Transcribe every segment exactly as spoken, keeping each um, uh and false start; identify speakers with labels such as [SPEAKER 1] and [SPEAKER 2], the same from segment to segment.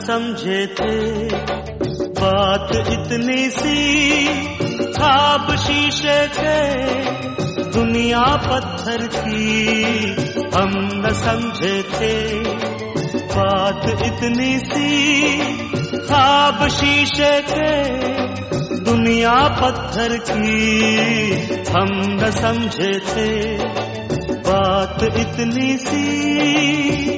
[SPEAKER 1] समझे थे बात इतनी सी, ख्वाब शीशे के दुनिया पत्थर की, हम न समझे थे बात इतनी सी, ख्वाब शीशे के दुनिया पत्थर की, हम न समझे थे बात इतनी सी।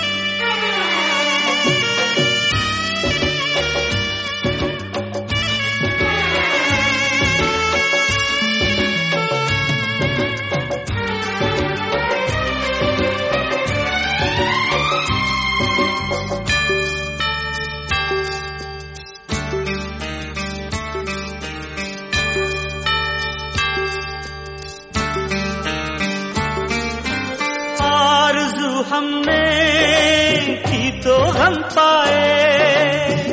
[SPEAKER 1] हमने की तो हम पाए,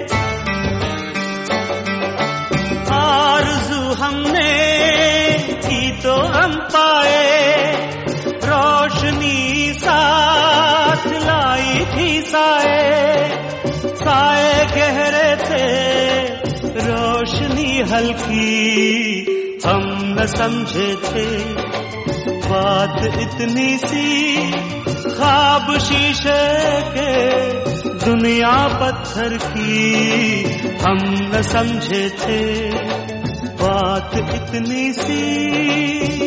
[SPEAKER 1] आरज़ू हमने की तो हम पाए, रोशनी साथ लाई थी साए, साए गहरे थे रोशनी हल्की, हम न समझे थे बात इतनी सी, ख्वाब शीशे के दुनिया पत्थर की, हम न समझे थे बात इतनी सी।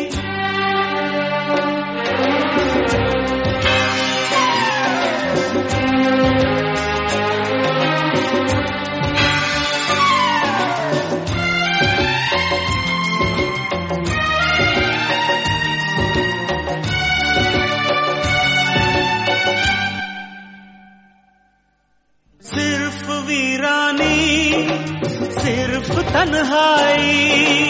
[SPEAKER 1] सिर्फ वीरानी सिर्फ तन्हाई,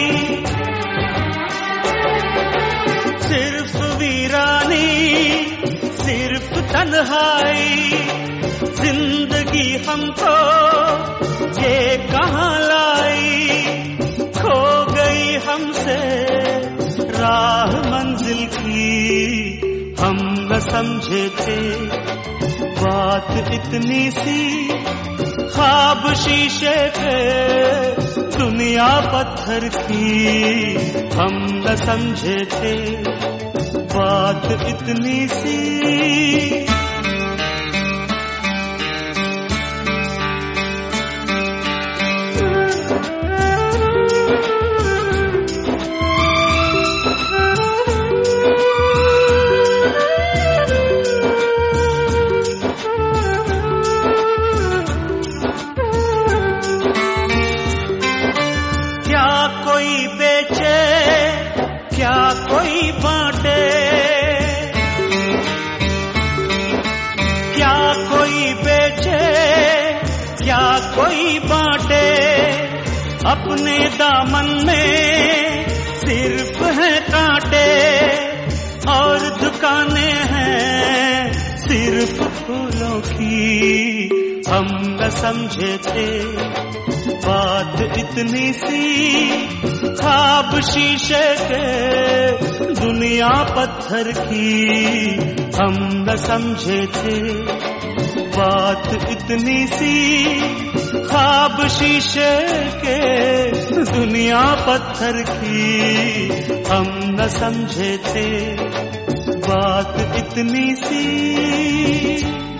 [SPEAKER 1] सिर्फ वीरानी सिर्फ तन्हाई, जिंदगी हमको ये कहाँ लाई, खो गई हमसे राह मंजिल की, हम न समझे थे बात इतनी सी, ख्वाब शीशे के दुनिया पत्थर की, हम न समझे थे बात इतनी सी। कोई बेचे क्या कोई बांटे, क्या कोई बेचे क्या कोई बांटे, अपने दामन में सिर्फ है कांटे, और दुकानें हैं सिर्फ फूलों की, हम न समझे थे बात इतनी सी, ख्वाब शीशे के दुनिया पत्थर की, हम न समझे थे बात इतनी सी, ख्वाब शीशे के दुनिया पत्थर की, हम न समझे थे बात इतनी सी।